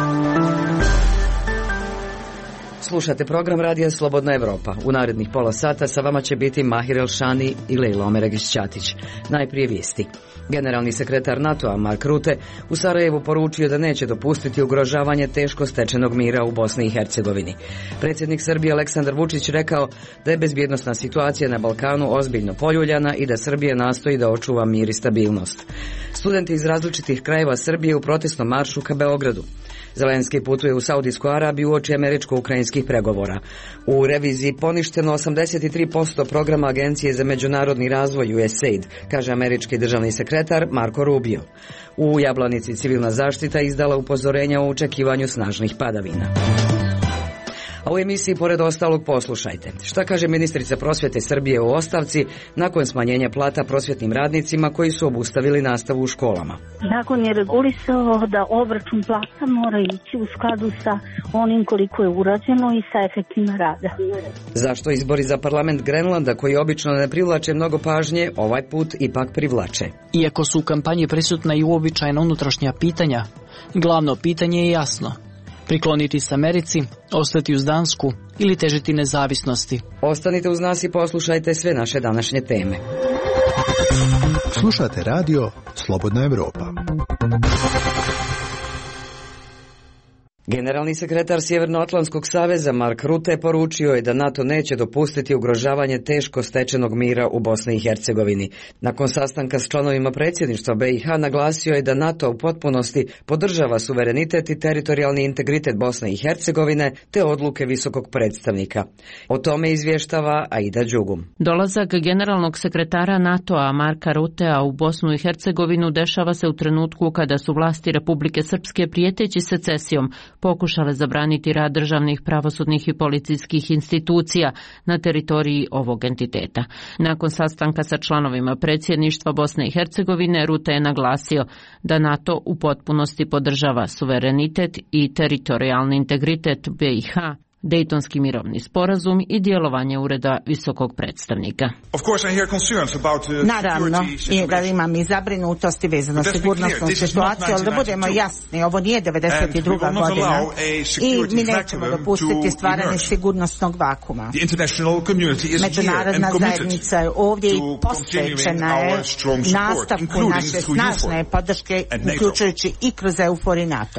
Slušate program Radija Slobodna Evropa. U narednih pola sata sa vama će biti Mahir Elšani i Lejla Omeregić-Ćatić. Najprije vijesti. Generalni sekretar NATO-a Mark Rutte u Sarajevu poručio da neće dopustiti ugrožavanje teško stečenog mira u Bosni i Hercegovini. Predsjednik Srbije Aleksandar Vučić rekao da je bezbjednosna situacija na Balkanu ozbiljno poljuljana i da Srbija nastoji da očuva mir i stabilnost. Studenti iz različitih krajeva Srbije u protestnom maršu ka Beogradu. Zelenski putuje u Saudijsku Arabiju uoči američko-ukrajinskih pregovora. U reviziji poništeno 83% programa Agencije za međunarodni razvoj USAID, kaže američki državni sekretar Marco Rubio. U Jablanici civilna zaštita izdala upozorenja o očekivanju snažnih padavina. A u emisiji pored ostalog poslušajte. Šta kaže ministrica prosvjete Srbije u ostavci nakon smanjenja plata prosvjetnim radnicima koji su obustavili nastavu u školama? Zakon je regulisao da obračun plata mora ići u skladu sa onim koliko je urađeno i sa efektima rada. Zašto izbori za parlament Grenlanda, koji obično ne privlače mnogo pažnje, ovaj put ipak privlače? Iako su u kampanji prisutna i uobičajena unutrašnja pitanja, glavno pitanje je jasno. Prikloniti se Americi, ostati uz Dansku ili težiti nezavisnosti. Ostanite uz nas i poslušajte sve naše današnje teme. Slušate radio Slobodna Evropa. Generalni sekretar Sjevernoatlantskog saveza Mark Rutte poručio je da NATO neće dopustiti ugrožavanje teško stečenog mira u Bosni i Hercegovini. Nakon sastanka s članovima predsjedništva BiH naglasio je da NATO u potpunosti podržava suverenitet i teritorijalni integritet Bosne i Hercegovine te odluke visokog predstavnika. O tome izvještava Aida Đugum. Dolazak generalnog sekretara NATO-a Marka Ruttea u Bosnu i Hercegovinu dešava se u trenutku kada su vlasti Republike Srpske prijeteći secesijom pokušale zabraniti rad državnih, pravosudnih i policijskih institucija na teritoriji ovog entiteta. Nakon sastanka sa članovima predsjedništva Bosne i Hercegovine, Rutte je naglasio da NATO u potpunosti podržava suverenitet i teritorijalni integritet BiH, Dejtonski mirovni sporazum i djelovanje ureda visokog predstavnika. Naravno, da imam i zabrinutosti vezano s sigurnosnom situacijom, ali da budemo jasni, ovo nije 92. godina i mi nećemo dopustiti stvaranje sigurnosnog vakuma. Međunarodna zajednica je ovdje i posvećena je nastavku naše snažne podrške, uključujući i kroz EUFOR i NATO.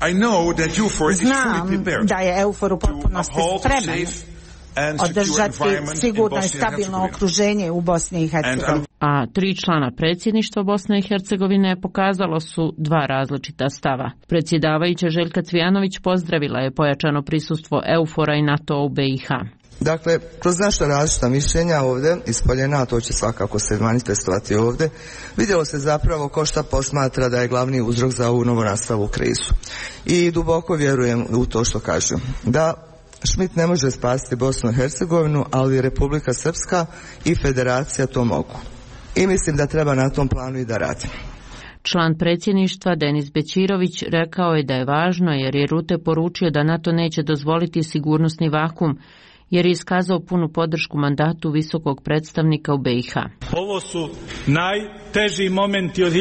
Znam da je EUFOR u potpunosti spreman održati sigurno i stabilno okruženje u Bosni i Hercegovini. A 3 člana predsjedništva Bosne i Hercegovine pokazalo su 2 različita stava. Predsjedavajuća Željka Cvijanović pozdravila je pojačano prisustvo EUFOR-a i NATO u BiH. Dakle, kroz naša različita mišljenja ovdje ispoljena, to će svakako se manifestovati ovdje, vidjelo se zapravo ko šta posmatra da je glavni uzrok za ovu novonastalu krizu. I duboko vjerujem u to što kažu. Da Schmidt ne može spasiti Bosnu i Hercegovinu, ali Republika Srpska i Federacija to mogu. I mislim da treba na tom planu i da radimo. Član predsjedništva Denis Bećirović rekao je da je važno jer je Rutte poručio da NATO neće dozvoliti sigurnosni vakuum, jer je iskazao punu podršku mandatu visokog predstavnika u BiH. Ovo su najteži momenti od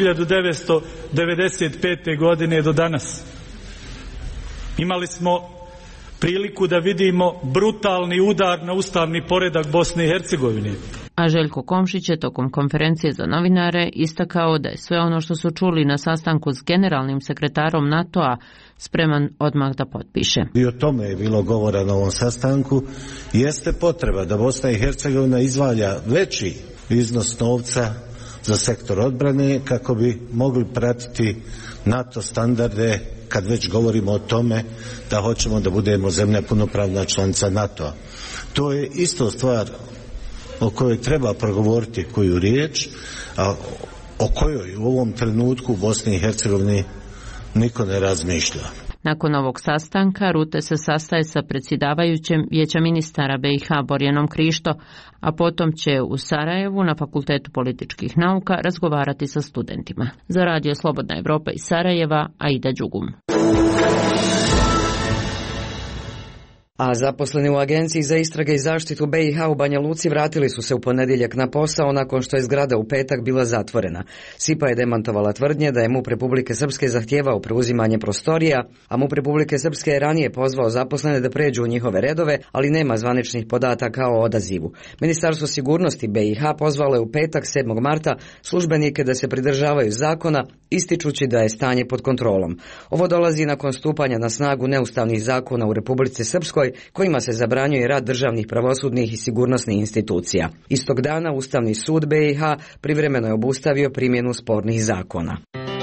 1995. godine do danas. Imali smo priliku da vidimo brutalni udar na ustavni poredak Bosne i Hercegovine. A Željko Komšić je tokom konferencije za novinare istakao da je sve ono što su čuli na sastanku s generalnim sekretarom NATO-a spreman odmah da potpiše. I o tome je bilo govora na ovom sastanku. Jeste potreba da Bosna i Hercegovina izdvaja veći iznos novca za sektor odbrane kako bi mogli pratiti NATO standarde kad već govorimo o tome da hoćemo da budemo zemlja punopravna članica NATO-a. To je isto stvar o kojoj treba progovoriti koju riječ, a o kojoj u ovom trenutku u Bosni i Hercegovini niko ne razmišlja. Nakon ovog sastanka Rutte se sastaje sa predsjedavajućem Vijeća ministara BiH Borjanom Krišto, a potom će u Sarajevu na Fakultetu političkih nauka razgovarati sa studentima. Za Radio Slobodna Evropa iz Sarajeva, Aida Đugum. A zaposleni u Agenciji za istrage i zaštitu BiH u Banja Luci vratili su se u ponedjeljak na posao nakon što je zgrada u petak bila zatvorena. SIPA je demantovala tvrdnje da je MUP Republike Srpske zahtijevao preuzimanje prostorija, a MUP Republike Srpske je ranije pozvao zaposlene da pređu u njihove redove, ali nema zvaničnih podataka o odazivu. Ministarstvo sigurnosti BiH pozvalo je u petak 7. marta službenike da se pridržavaju zakona, ističući da je stanje pod kontrolom. Ovo dolazi nakon stupanja na snagu neustavnih zakona u Republici Srpskoj, kojima se zabranjuje rad državnih, pravosudnih i sigurnosnih institucija. Istog dana Ustavni sud BiH privremeno je obustavio primjenu spornih zakona.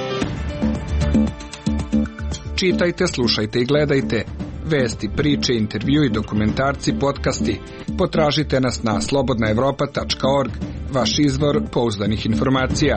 Čitajte, slušajte i gledajte vesti, priče, intervju i dokumentarci, podcasti. Potražite nas na slobodnaevropa.org, vaš izvor pouzdanih informacija.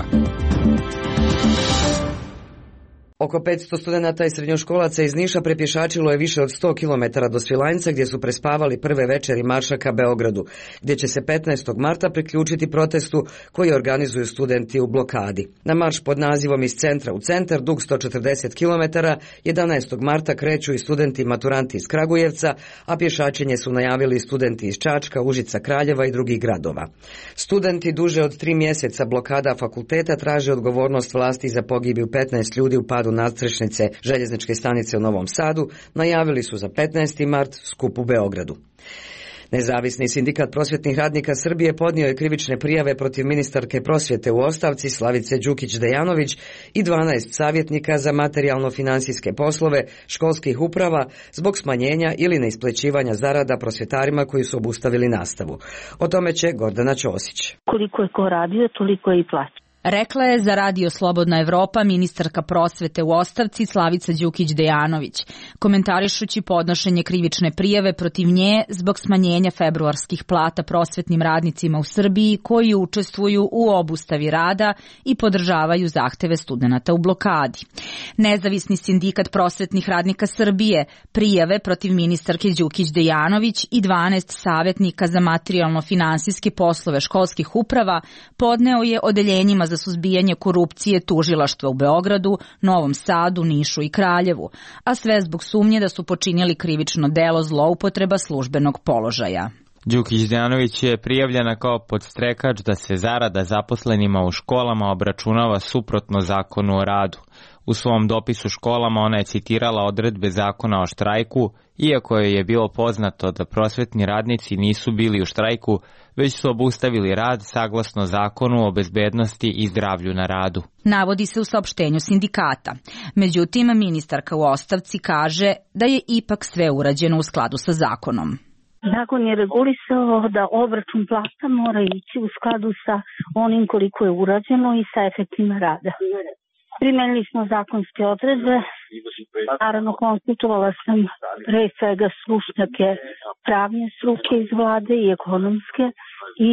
Oko 500 studenata i srednjoškolaca iz Niša prepješačilo je više od 100 km do Svilajnca gdje su prespavali prve večeri marša ka Beogradu, gdje će se 15. marta priključiti protestu koji organizuju studenti u blokadi. Na marš pod nazivom Iz centra u centar, dug 140 km, 11. marta kreću i studenti i maturanti iz Kragujevca, a pješačenje su najavili studenti iz Čačka, Užica, Kraljeva i drugih gradova. Studenti duže od 3 mjeseca blokada fakulteta traže odgovornost vlasti za pogibiju 15 ljudi u padu nadstrešnice željezničke stanice u Novom Sadu, najavili su za 15. mart skup u Beogradu. Nezavisni sindikat prosvjetnih radnika Srbije podnio je krivične prijave protiv ministarke prosvjete u ostavci Slavice Đukić-Dejanović i 12 savjetnika za materijalno-financijske poslove školskih uprava zbog smanjenja ili neisplaćivanja zarada prosvjetarima koji su obustavili nastavu. O tome će Gordana Ćosić. Koliko je ko radio, toliko je i plaća. Rekla je za Radio Slobodna Evropa ministarka prosvete u ostavci Slavica Đukić-Dejanović, komentarišući podnošenje krivične prijave protiv nje zbog smanjenja februarskih plata prosvetnim radnicima u Srbiji koji učestvuju u obustavi rada i podržavaju zahteve studenata u blokadi. Nezavisni sindikat prosvetnih radnika Srbije prijave protiv ministarke Đukić-Dejanović i 12 savjetnika za materijalno-finansijske poslove školskih uprava podneo je odeljenjima za suzbijanje korupcije tužilaštva u Beogradu, Novom Sadu, Nišu i Kraljevu, a sve zbog sumnje da su počinili krivično delo zloupotreba službenog položaja. Đukić-Dejanović je prijavljena kao podstrekač da se zarada zaposlenima u školama obračunava suprotno zakonu o radu. U svom dopisu školama ona je citirala odredbe zakona o štrajku, iako joj je bilo poznato da prosvetni radnici nisu bili u štrajku, već su obustavili rad saglasno zakonu o bezbednosti i zdravlju na radu. Navodi se u saopštenju sindikata. Međutim, ministarka u ostavci kaže da je ipak sve urađeno u skladu sa zakonom. Zakon je regulisao da obračun plata mora ići u skladu sa onim koliko je urađeno i sa efektima rada. Primenili smo zakonske odredbe, naravno konsultovala sam pre svega stručnjake pravne struke iz vlade i ekonomske i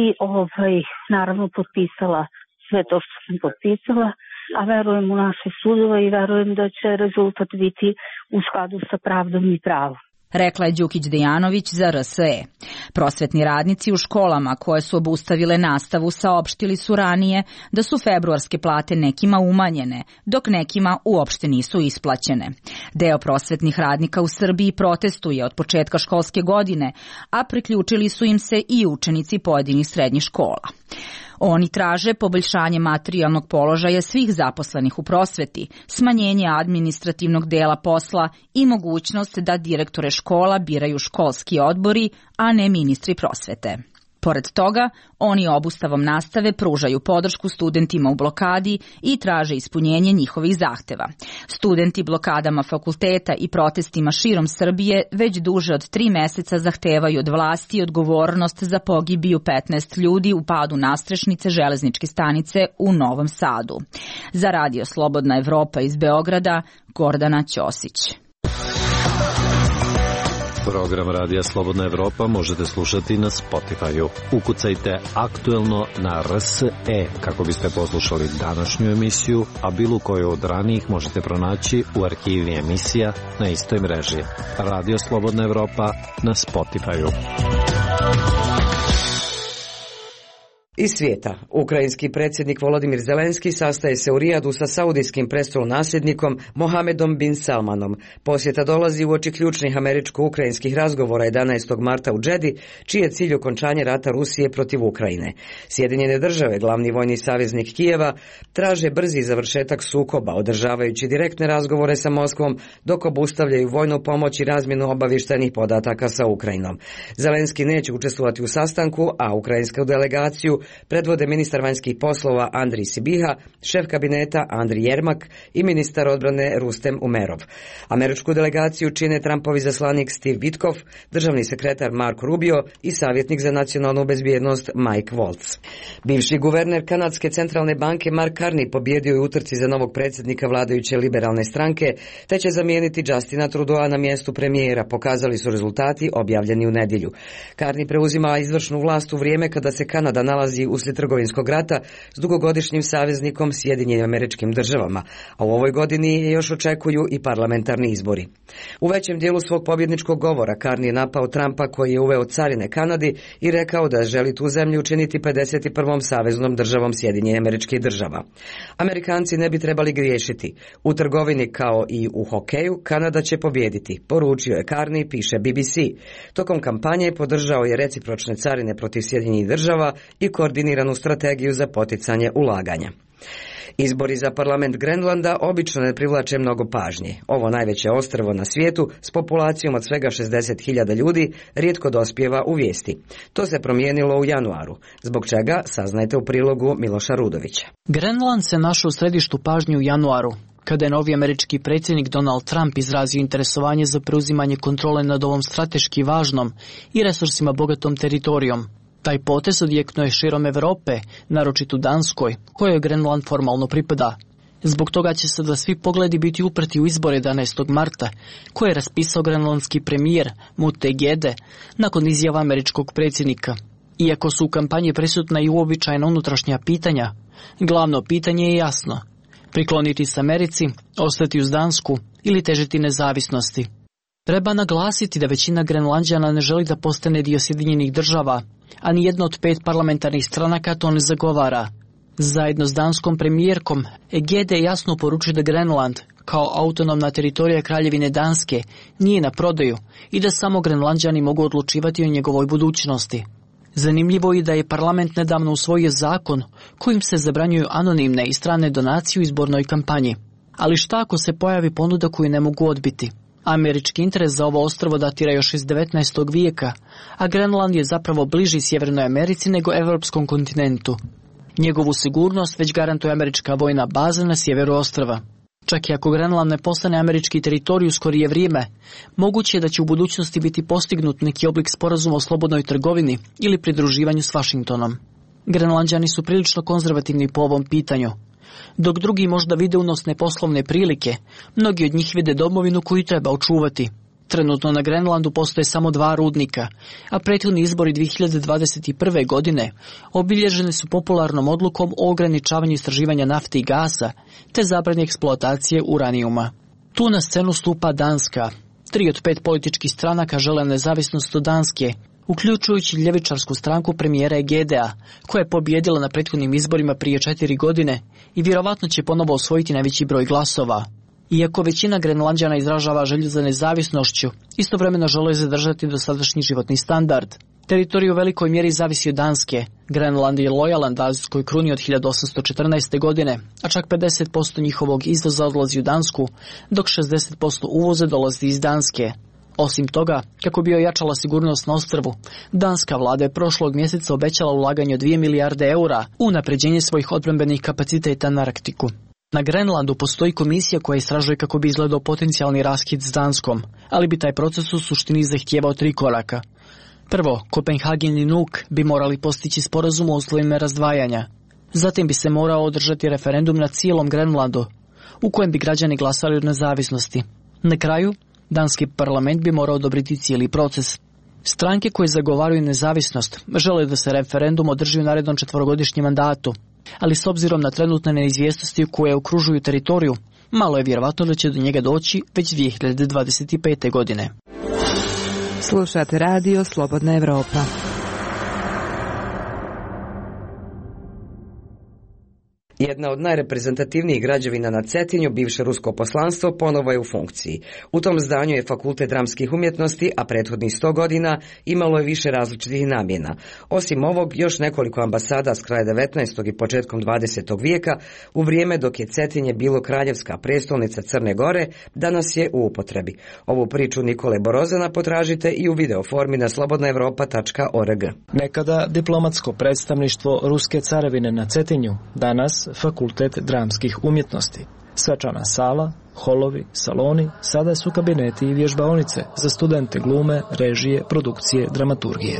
naravno potpisala sve to što sam potpisala, a verujem u naše sudove i verujem da će rezultat biti u skladu sa pravdom i pravom. Rekla je Đukić-Dejanović za RSE. Prosvetni radnici u školama koje su obustavile nastavu saopštili su ranije da su februarske plate nekima umanjene, dok nekima uopšte nisu isplaćene. Deo prosvetnih radnika u Srbiji protestuje od početka školske godine, a priključili su im se i učenici pojedinih srednjih škola. Oni traže poboljšanje materijalnog položaja svih zaposlenih u prosveti, smanjenje administrativnog dela posla i mogućnost da direktore škola biraju školski odbori, a ne ministri prosvete. Pored toga, oni obustavom nastave pružaju podršku studentima u blokadi i traže ispunjenje njihovih zahteva. Studenti blokadama fakulteta i protestima širom Srbije već duže od 3 meseca zahtevaju od vlasti odgovornost za pogibiju 15 ljudi u padu nastrešnice železničke stanice u Novom Sadu. Za Radio Slobodna Evropa iz Beograda, Gordana Ćosić. Program Radija Slobodna Evropa možete slušati na Spotify-u. Ukucajte aktuelno na RSE kako biste poslušali današnju emisiju, a bilo koju od ranijih možete pronaći u arhivi emisija na istoj mreži. Radio Slobodna Evropa na Spotify-u. Iz svijeta, ukrajinski predsjednik Volodimir Zelenski sastaje se u Rijadu sa saudijskim prestolonasljednikom Mohamedom bin Salmanom. Posjeta dolazi uoči ključnih američko-ukrajinskih razgovora 11. marta u Džedi, čiji je cilj okončanje rata Rusije protiv Ukrajine. Sjedinjene države, glavni vojni saveznik Kijeva, traže brzi završetak sukoba, održavajući direktne razgovore sa Moskvom, dok obustavljaju vojnu pomoć i razmjenu obavještajnih podataka sa Ukrajinom. Zelenski neće učestvovati u sastanku, a ukrajinsku delegaciju predvode ministar vanjskih poslova Andrij Sibiha, šef kabineta Andrij Jermak i ministar odbrane Rustem Umerov. Američku delegaciju čine Trumpovi zaslanik Steve Witkoff, državni sekretar Marco Rubio i savjetnik za nacionalnu bezbjednost Mike Waltz. Bivši guverner Kanadske centralne banke Mark Carney pobjedio je u utrci za novog predsjednika vladajuće liberalne stranke, te će zamijeniti Justina Trudeau na mjestu premijera, pokazali su rezultati objavljeni u nedjelju. Carney preuzima izvršnu vlast u vrijeme kada se Kanada nalazi uslijed trgovinskog rata s dugogodišnjim saveznikom Sjedinjenim Američkim Državama, a u ovoj godini još očekuju i parlamentarni izbori. U većem dijelu svog pobjedničkog govora Carney je napao Trumpa koji je uveo carine Kanadi i rekao da želi tu zemlju učiniti 51. saveznom državom Sjedinjenih Američkih Država. Amerikanci ne bi trebali griješiti. U trgovini kao i u hokeju Kanada će pobijediti, poručio je Carney, piše BBC. Tokom kampanje podržao je recipročne carine protiv Sjedinjenih Država i koordiniranu strategiju za poticanje ulaganja. Izbori za parlament Grenlanda obično ne privlače mnogo pažnje. Ovo najveće ostrvo na svijetu s populacijom od svega 60.000 ljudi rijetko dospijeva u vijesti. To se promijenilo u januaru, zbog čega saznajte u prilogu Miloša Rudovića. Grenland se našao u središtu pažnje u januaru, kada je novi američki predsjednik Donald Trump izrazio interesovanje za preuzimanje kontrole nad ovom strateški važnom i resursima bogatom teritorijom. Taj potez odjeknuo je širom Europe, naročito Danskoj, kojoj Grenland formalno pripada. Zbog toga će sada svi pogledi biti uprti u izbore 11. marta, koje je raspisao grenlandski premijer Mute Gede nakon izjava američkog predsjednika. Iako su u kampanji prisutna i uobičajena unutrašnja pitanja, glavno pitanje je jasno: prikloniti se Americi, ostati uz Dansku ili težiti nezavisnosti. Treba naglasiti da većina Grenlanđana ne želi da postane dio Sjedinjenih Država, a ni jedna od 5 parlamentarnih stranaka to ne zagovara. Zajedno s danskom premijerkom, Egede jasno poručuje da Grenland, kao autonomna teritorija Kraljevine Danske, nije na prodaju i da samo Grenlanđani mogu odlučivati o njegovoj budućnosti. Zanimljivo je da je parlament nedavno usvojio zakon kojim se zabranjuju anonimne i strane donacije u izbornoj kampanji. Ali šta ako se pojavi ponuda koju ne mogu odbiti? Američki interes za ovo ostrvo datira još iz 19. vijeka, a Grenland je zapravo bliži Sjevernoj Americi nego evropskom kontinentu. Njegovu sigurnost već garantuje američka vojna baza na sjeveru ostrva. Čak i ako Grenland ne postane američki teritorij u skorije vrijeme, moguće je da će u budućnosti biti postignut neki oblik sporazuma o slobodnoj trgovini ili pridruživanju s Vašingtonom. Grenlanđani su prilično konzervativni po ovom pitanju. Dok drugi možda vide unosne poslovne prilike, mnogi od njih vide domovinu koju treba očuvati. Trenutno na Grenlandu postoje samo 2 rudnika, a prethodni izbori 2021. godine obilježeni su popularnom odlukom o ograničavanju istraživanja nafte i gasa, te zabrani eksploatacije uranijuma. Tu na scenu stupa Danska. 3 od 5 političkih stranaka žele nezavisnost od Danske, uključujući ljevičarsku stranku premijera Egedea, koja je pobijedila na prethodnim izborima prije 4 godine i vjerovatno će ponovo osvojiti najveći broj glasova. Iako većina Grenlanđana izražava želju za nezavisnošću, istovremeno žele zadržati dosadašnji životni standard. Teritorij u velikoj mjeri zavisi od Danske. Grenland je lojalan danskoj kruni od 1814. godine, a čak 50% njihovog izvoza odlazi u Dansku, dok 60% uvoza dolazi iz Danske. Osim toga, kako bi ojačala sigurnost na ostrvu, danska vlada je prošlog mjeseca obećala ulaganje od 2 milijarde eura u unapređenje svojih odbrambenih kapaciteta na Arktiku. Na Grenlandu postoji komisija koja istražuje kako bi izgledao potencijalni raskid s Danskom, ali bi taj proces u suštini zahtijevao 3 koraka. Prvo, Kopenhagen i Nuuk bi morali postići sporazum o uslovima razdvajanja. Zatim bi se morao održati referendum na cijelom Grenlandu, u kojem bi građani glasali o nezavisnosti. Na kraju, danski parlament bi morao odobriti cijeli proces. Stranke koje zagovaraju nezavisnost žele da se referendum održi u narednom 4-godišnjem mandatu, ali s obzirom na trenutne neizvjesnosti koje okružuju teritoriju, malo je vjerovatno da će do njega doći već 2025. godine. Slušate radio Slobodna Evropa. Jedna od najreprezentativnijih građevina na Cetinju, bivše rusko poslanstvo, ponovo je u funkciji. U tom zdanju je Fakultet dramskih umjetnosti, a prethodnih 100 godina imalo je više različitih namjena. Osim ovog, još nekoliko ambasada s kraja 19. i početkom 20. vijeka, u vrijeme dok je Cetinje bilo kraljevska prestolnica Crne Gore, danas je u upotrebi. Ovu priču Nikole Borozana potražite i u video formi na slobodnaevropa.org. Nekada diplomatsko predstavništvo Ruske carevine na Cetinju, danas Fakultet dramskih umjetnosti. Svečana sala, holovi, saloni, sada su kabineti i vježbaonice za studente glume, režije, produkcije, dramaturgije.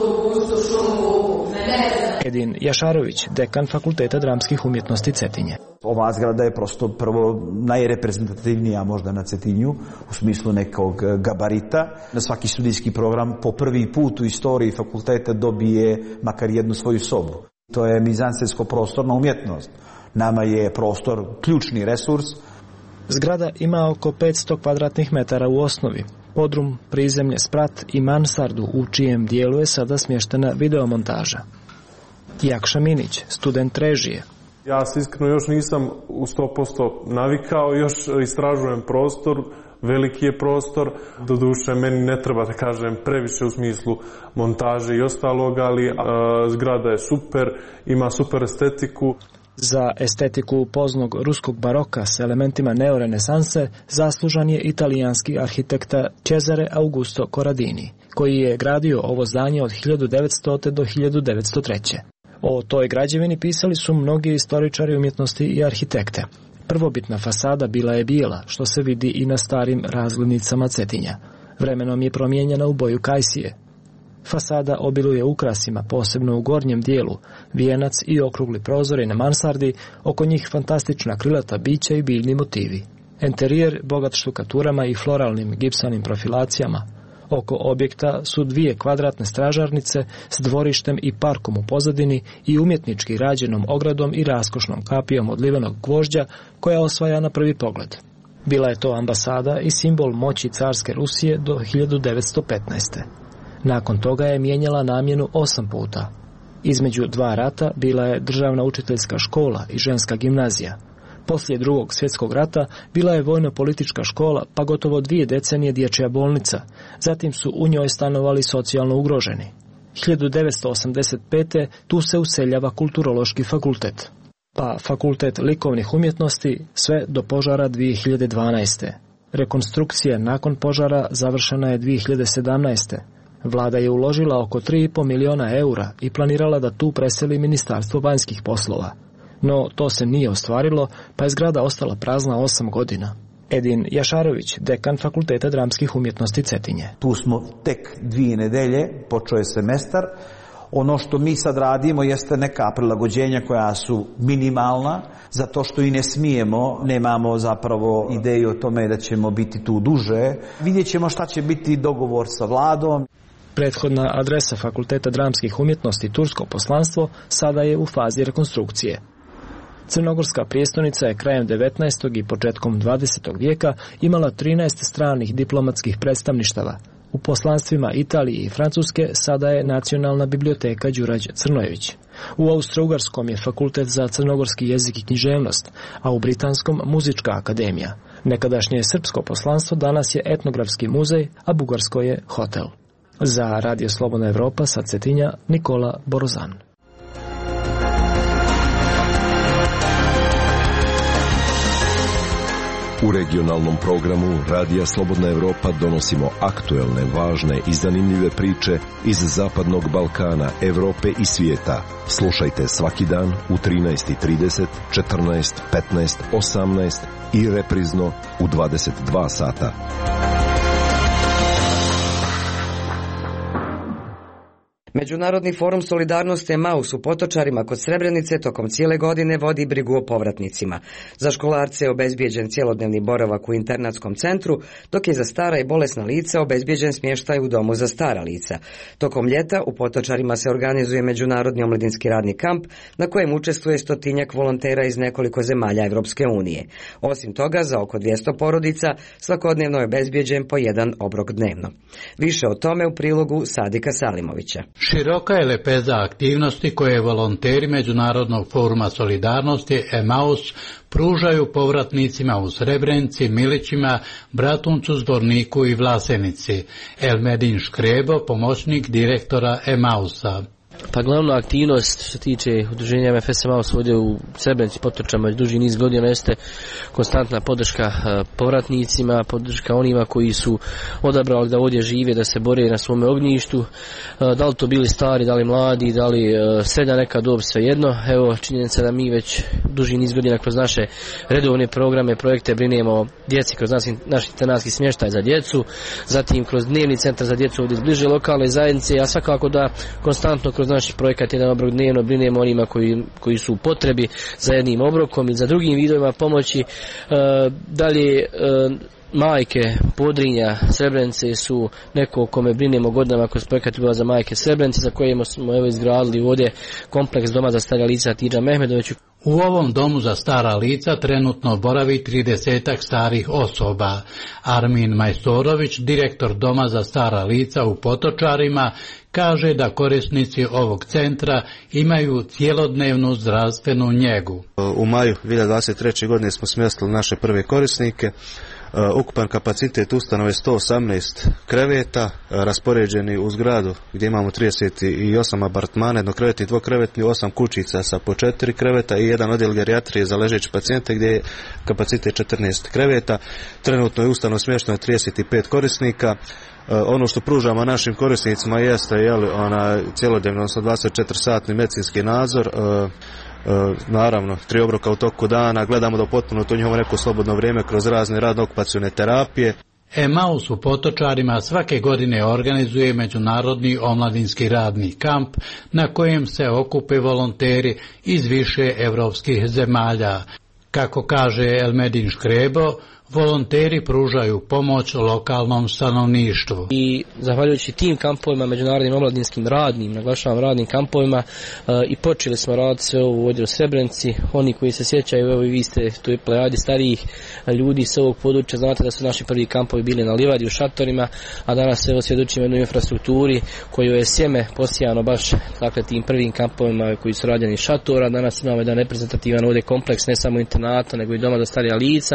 Edin Jašarović, dekan Fakulteta dramskih umjetnosti Cetinje. Ova zgrada je prosto prvo najreprezentativnija možda na Cetinju u smislu nekog gabarita. Na svaki studijski program po prvi put u istoriji fakulteta dobije makar jednu svoju sobu. To je mizansensko prostorna umjetnost. Nama je prostor ključni resurs. Zgrada ima oko 500 kvadratnih metara u osnovi. Podrum, prizemlje, sprat i mansardu u čijem dijelu je sada smještena videomontaža. Jakša Minić, student režije. Ja se iskreno još nisam u 100% navikao, još istražujem prostor, veliki je prostor, doduše meni ne treba da kažem previše u smislu montaže i ostalog, ali zgrada je super, ima super estetiku. Za estetiku poznog ruskog baroka s elementima neorenesanse zaslužan je italijanski arhitekta Cesare Augusto Corradini, koji je gradio ovo zdanje od 1900. do 1903. O toj građevini pisali su mnogi istoričari umjetnosti i arhitekte. Prvobitna fasada bila je bijela, što se vidi i na starim razglednicama Cetinja. Vremenom je promijenjena u boju kajsije. Fasada obiluje ukrasima, posebno u gornjem dijelu, vijenac i okrugli prozori na mansardi, oko njih fantastična krilata bića i biljni motivi. Enterijer bogat štukaturama i floralnim gipsanim profilacijama. Oko objekta su 2 kvadratne stražarnice s dvorištem i parkom u pozadini i umjetnički rađenom ogradom i raskošnom kapijom od livenog gvožđa koja osvaja na prvi pogled. Bila je to ambasada i simbol moći carske Rusije do 1915. Nakon toga je mijenjala namjenu 8 puta. Između 2 rata bila je državna učiteljska škola i ženska gimnazija. Poslije Drugog svjetskog rata bila je vojno-politička škola, pa gotovo 2 decenije dječja bolnica. Zatim su u njoj stanovali socijalno ugroženi. 1985. tu se useljava Kulturološki fakultet, pa Fakultet likovnih umjetnosti sve do požara 2012. Rekonstrukcija nakon požara završena je 2017. Vlada je uložila oko 3,5 milijuna eura i planirala da tu preseli Ministarstvo vanjskih poslova. No, to se nije ostvarilo, pa je zgrada ostala prazna 8 godina. Edin Jašarović, dekan Fakulteta dramskih umjetnosti Cetinje. Tu smo tek 2 nedelje, počeo je semestar. Ono što mi sad radimo jeste neka prilagođenja koja su minimalna, zato što i ne smijemo, nemamo zapravo ideju o tome da ćemo biti tu duže. Vidjet ćemo šta će biti dogovor sa vladom. Prethodna adresa Fakulteta dramskih umjetnosti Tursko poslanstvo sada je u fazi rekonstrukcije. Crnogorska prijestolnica je krajem 19. i početkom 20. vijeka imala 13 stranih diplomatskih predstavništava. U poslanstvima Italije i Francuske sada je Nacionalna biblioteka Đurađ Crnojević. U Austro-Ugarskom je Fakultet za crnogorski jezik i književnost, a u Britanskom Muzička akademija. Nekadašnje srpsko poslanstvo danas je etnografski muzej, a bugarsko je hotel. Za Radio Slobodna Evropa sa Cetinja, Nikola Borozan. U regionalnom programu Radija Slobodna Evropa donosimo aktuelne, važne i zanimljive priče iz Zapadnog Balkana, Evrope i svijeta. Slušajte svaki dan u 13:30, 14, 15, 18 i reprizno u 22 sata. Međunarodni forum Solidarnosti Emaus u Potočarima kod Srebrenice tokom cijele godine vodi brigu o povratnicima. Za školarce je obezbijeđen cjelodnevni boravak u internatskom centru, dok je za stara i bolesna lica obezbijeđen smještaj u domu za stara lica. Tokom ljeta u Potočarima se organizuje Međunarodni omladinski radni kamp na kojem učestvuje 100-tinjak volontera iz nekoliko zemalja Evropske unije. Osim toga, za oko 200 porodica svakodnevno je obezbijeđen po 1 obrok dnevno. Više o tome u prilogu Sadika Salimovića. Široka je lepeza aktivnosti koje volonteri Međunarodnog foruma solidarnosti Emaus pružaju povratnicima u Srebrenici, Milićima, Bratuncu, Zvorniku i Vlasenici. Elmedin Škrebo, pomoćnik direktora Emausa. Pa glavna aktivnost što se tiče udruženja MFS Emaus ovdje u Srebrenici Potočama duži niz godina jeste konstantna podrška povratnicima, podrška onima koji su odabrali da ovdje žive, da se bore na svome ognjištu, da li to bili stari, da li mladi, da li srednja neka dob, svejedno. Evo činjenica da mi već duži niz godina kroz naše redovne programe, projekte brinemo o djeci kroz naš internatski smještaj za djecu, zatim kroz dnevni centar za djecu ovdje bliže lokalne zajednice, a svakako da konstantno kroz naš projekat jedan obrok dnevno brinemo onima koji su u potrebi za jednim obrokom ili za drugim vidovima pomoći. Dalje, majke Podrinja Srebrenice su neko o kome brinemo godinama kroz projekat za majke Srebrenice, za koje smo izgradili ovdje kompleks doma za stara lica Tidža Mehmedoviću. U ovom domu za stara lica trenutno boravi 30 starih osoba. Armin Majstorović, direktor doma za stara lica u Potočarima, kaže da korisnici ovog centra imaju cjelodnevnu zdravstvenu njegu. U maju 2023. godine smo smjestili naše prve korisnike. Ukupan kapacitet ustanove 118 kreveta, raspoređeni u zgradu gdje imamo 38 apartmana, jednokrevetni, dvokrevetni, 8 kućica sa po 4 kreveta i jedan odjel gerijatrije za ležeće pacijente gdje je kapacitet 14 kreveta. Trenutno je ustanova smješteno 35 korisnika. Ono što pružamo našim korisnicima jeste cjelodnevno, odnosno 24-satni medicinski nadzor, naravno 3 obroka u toku dana, gledamo da potpuno to njihovo neko slobodno vrijeme kroz razne radno-okupacione terapije. Emaus u Potočarima svake godine organizuje međunarodni omladinski radni kamp na kojem se okupe volonteri iz više evropskih zemalja. Kako kaže Elmedin Škrebo, volonteri pružaju pomoć lokalnom stanovništvu. I zahvaljujući tim kampovima, međunarodnim omladinskim radnim, naglašavam radnim kampovima, i počeli smo raditi sve ovo ovdje u Srebrenici. Oni koji se sjećaju, evo i vi ste tu i plejadi starijih ljudi s ovog područja, znate da su naši prvi kampovi bili na livadi u šatorima, a danas evo svjedočimo jednoj infrastrukturi koju je sjeme posijano baš tim prvim kampovima koji su rađeni šatora. Danas imamo jedan reprezentativan ovdje kompleks, ne samo internata, nego i doma za starija lica,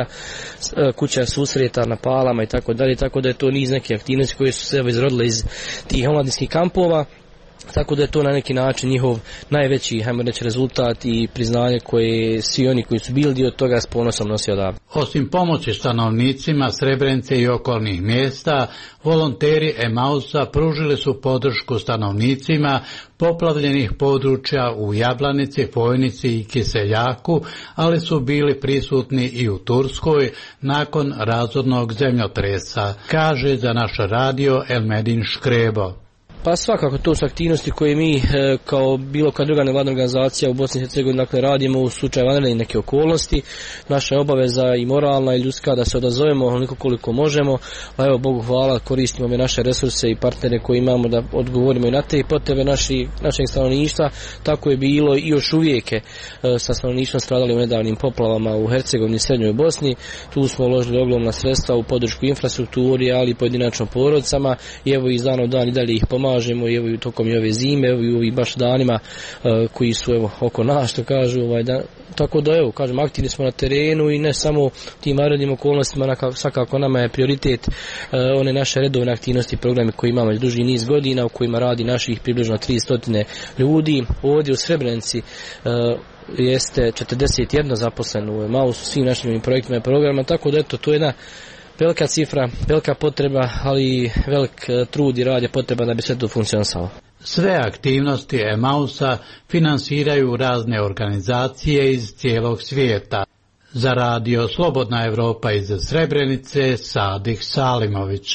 kuća susreta na palama i tako dalje, tako da je to niz neke aktivnosti koje su se izrodile iz tih omladinskih kampova, tako da je to na neki način njihov najveći, hajmo reći, rezultat i priznanje koje svi oni koji su bili dio toga s ponosom nosi odavde. Osim pomoći stanovnicima Srebrenice i okolnih mjesta, volonteri Emausa pružili su podršku stanovnicima poplavljenih područja u Jablanici, Fojnici i Kiseljaku, ali su bili prisutni i u Turskoj nakon razornog zemljotresa, kaže za naš radio Elmedin Škrebo. Pa svakako to su aktivnosti koje mi kao bilo koja druga nevladna organizacija u Bosni i Hercegovini radimo u slučaju vanrednih neke okolnosti. Naša je obaveza i moralna i ljudska da se odazovemo onoliko koliko možemo, a evo Bogu hvala koristimo mi naše resurse i partnere koje imamo da odgovorimo i na te potrebe našeg stanovništva. Tako je bilo i još uvijek sa stanovništvom stradali u nedavnim poplavama u Hercegovini i Srednjoj Bosni. Tu smo uložili ogromna sredstva u podršku infrastrukturi, ali i pojedinačno porodicama i evo iz dana u dan i dalje ih pomažemo i evo i tokom i ove zime, evo i ovih baš danima koji su evo oko nas, što kažu, tako da evo, kažem, aktivni smo na terenu i ne samo tim vanrednim okolnostima, svakako nama je prioritet one naše redovne aktivnosti, programe koje imamo duži niz godina, u kojima radi naših približno 300 ljudi. Ovdje u Srebrenici jeste 41 zaposleno u Emausu, svim našim projektima i programima, tako da eto, to je jedna velika cifra, velika potreba, ali i velik trud i rad je potreba da bi sve to funkcionisalo. Sve aktivnosti Emausa finansiraju razne organizacije iz cijelog svijeta. Za radio Slobodna Evropa iz Srebrenice, Sadih Salimović.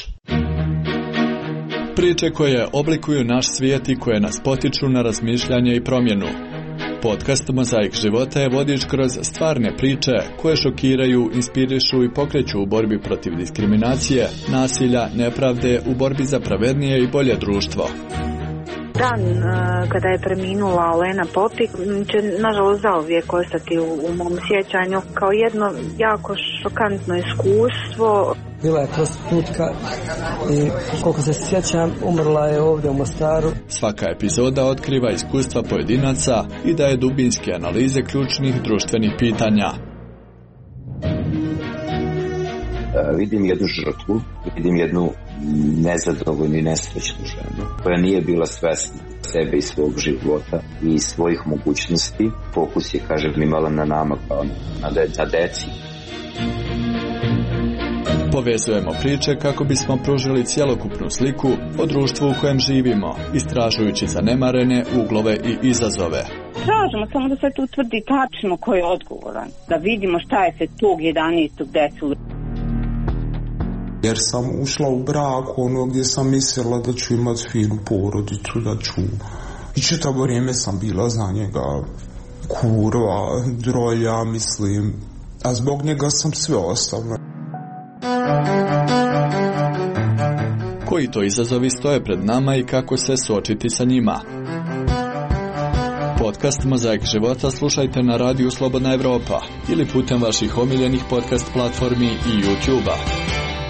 Priče koje oblikuju naš svijet i koje nas potiču na razmišljanje i promjenu. Podcast Mozaik života je vodič kroz stvarne priče koje šokiraju, inspirišu i pokreću u borbi protiv diskriminacije, nasilja, nepravde, u borbi za pravednije i bolje društvo. Dan kada je preminula Olena Popik će nažalost zauvijek ostati u mom sjećanju kao jedno jako šokantno iskustvo. bila je prostitutka i koliko se sjećam umrla je ovdje u Mostaru. Svaka epizoda otkriva iskustva pojedinaca i daje dubinske analize ključnih društvenih pitanja. Vidim jednu žrtvu, vidim jednu nezadovoljnu i nesrećnu ženu koja nije bila svesna sebe i svog života i svojih mogućnosti. Fokus je, kažem, imala na nama kao na deci. Povezujemo priče kako bismo pružili cjelokupnu sliku o društvu u kojem živimo, istražujući zanemarene uglove i izazove. Tražimo samo da se tu utvrdi tačno ko je odgovoran, da vidimo šta je se tog 11. desilo. Jer sam ušla u brak gdje sam mislila da ću imati finu porodicu, da ću... I čitavo vrijeme sam bila za njega kurva, drolja, mislim. A zbog njega sam sve ostavila. Koji to izazovi stoje pred nama i kako se suočiti sa njima? Podcast Mozaik života slušajte na radiju Slobodna Evropa ili putem vaših omiljenih podcast platformi i YouTube-a.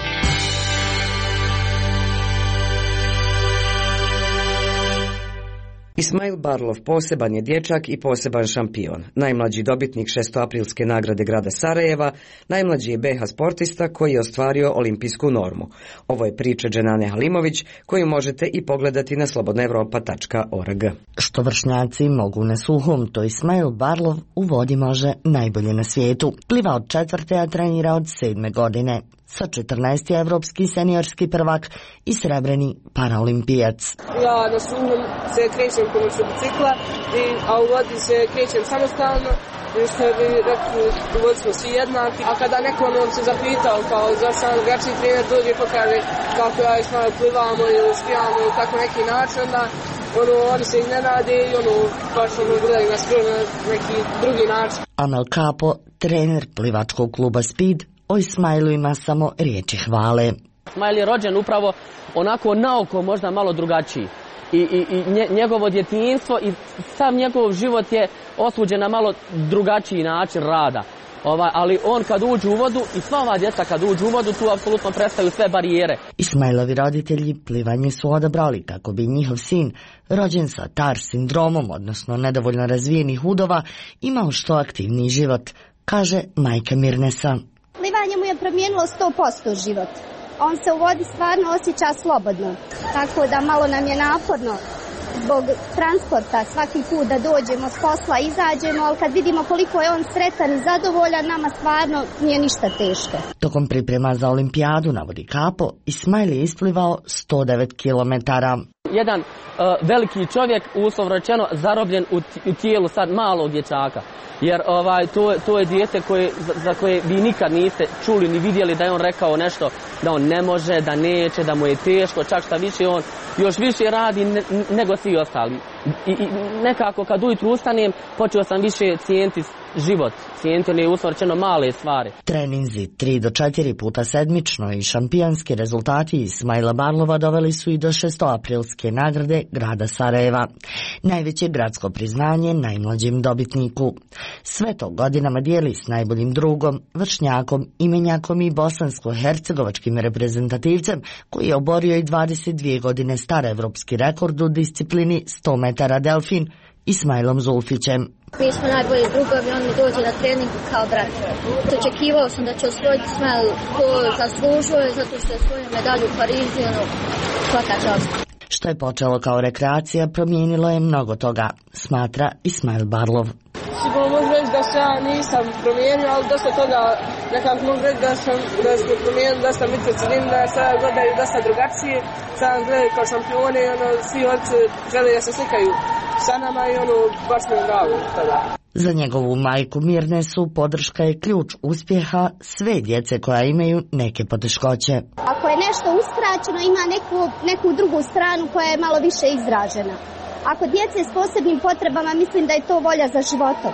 Ismail Barlov poseban je dječak i poseban šampion. Najmlađi dobitnik 6. nagrade grada Sarajeva, najmlađi je BH sportista koji je ostvario olimpijsku normu. Ovo je priča Dženane Halimović koju možete i pogledati na slobodnaevropa.org. Što vršnjaci mogu na suhom, to Ismail Barlov u vodi može najbolje na svijetu. Pliva od 4. a trenira od 7. godine. Sa 14. evropski seniorski prvak i srebrni paraolimpijac. Ja na suhom se krećem pomoću bicikla, a u vodi se krećem samostalno, što bi rekli, u vodi smo svi jednaki. A kada neko nam se zapitao kao zašto nam drugačiji trener dođe i pokaže kako ja i Ismail plivamo ili skijamo ili tako neki način, onda oni se iznenade i baš gledaju nas na neki drugi način. Amel Kapo, trener plivačkog kluba Speed, o Ismailu ima samo riječi hvale. Ismail je rođen upravo onako naoko možda malo drugačiji. I njegovo djetinjstvo i sam njegov život je osuđen na malo drugačiji način rada. Ali on kad uđe u vodu i sva ova djeca kad uđu u vodu tu apsolutno prestaju sve barijere. Ismailovi roditelji plivanje su odabrali kako bi njihov sin, rođen sa TAR sindromom, odnosno nedovoljno razvijenih udova, imao što aktivniji život, kaže majka Mirnesa. Plivanje mu je promijenilo 100% život. On se u vodi stvarno osjeća slobodno, tako da malo nam je naporno zbog transporta svaki put da dođemo s posla, izađemo, ali kad vidimo koliko je on sretan i zadovoljan, nama stvarno nije ništa teško. Tokom priprema za olimpijadu, navodi Kapo, Ismail je isplivao 109 kilometara. Jedan veliki čovjek, uslovno rečeno, zarobljen u tijelu sad malog dječaka. Jer to je dijete za koje vi nikad niste čuli ni vidjeli da je on rekao nešto, da on ne može, da neće, da mu je teško, čak šta više on još više radi nego svi ostali. I nekako kad ujutru ustanem, počeo sam više cijeniti život, cijeniti one uslovno rečeno male stvari. Treninzi 3 do 4 puta sedmično i šampionski rezultati Ismaila Barlova doveli su i do 6. aprilske nagrade grada Sarajeva. Najveće gradsko priznanje najmlađim dobitniku. Sve to godinama dijeli s najboljim drugom, vršnjakom, imenjakom i bosansko-hercegovačkim reprezentativcem koji je oborio i 22 godine star evropski rekord u disciplini 100 metara delfin, Ismailom Zulfićem. Mi smo najbolji drugovi, on mi dođe na trening kao brat. Očekivao sam da će osvojiti Ismail, ko zaslužuje, zato što je svoju medalju u Parizu, svaka čast. Što je počelo kao rekreacija, promijenilo je mnogo toga, smatra Ismail Barlov. Sigurno mogu reći da se ja nisam promijenio, ali dosta toga nekako mogu reći da smo promijenili, da sam disciplin, da se gledaju dosta drugačije, sad gledaju kao šampione i svi žele da se slikaju sa nama i baš mi je drago tada. Za njegovu majku Mirnesu podrška je ključ uspjeha sve djece koja imaju neke poteškoće. Ako je nešto uskraćeno, ima neku drugu stranu koja je malo više izražena. Ako djece s posebnim potrebama, mislim da je to volja za životom.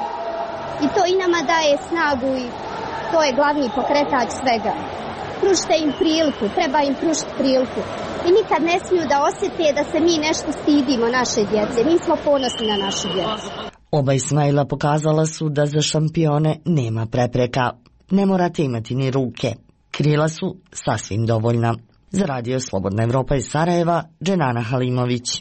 I to i nama daje snagu i to je glavni pokretač svega. Pružite im priliku, treba im pružiti priliku. I nikad ne smiju da osjete da se mi nešto stidimo naše djece. Mi smo ponosni na našu djecu. Oba Ismaila pokazala su da za šampione nema prepreka. Ne morate imati ni ruke. krila su sasvim dovoljna. Za Radio Slobodna Evropa iz Sarajeva, Dženana Halimović.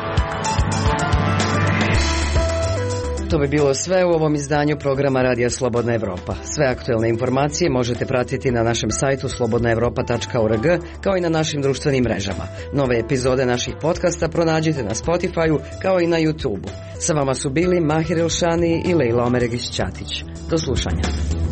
To bi bilo sve u ovom izdanju programa Radija Slobodna Evropa. Sve aktuelne informacije možete pratiti na našem sajtu slobodnaevropa.org kao i na našim društvenim mrežama. Nove epizode naših podcasta pronađite na Spotify-u kao i na YouTube-u. Sa vama su bili Mahir Elšani i Lejla Omeregić-Ćatić. Do slušanja.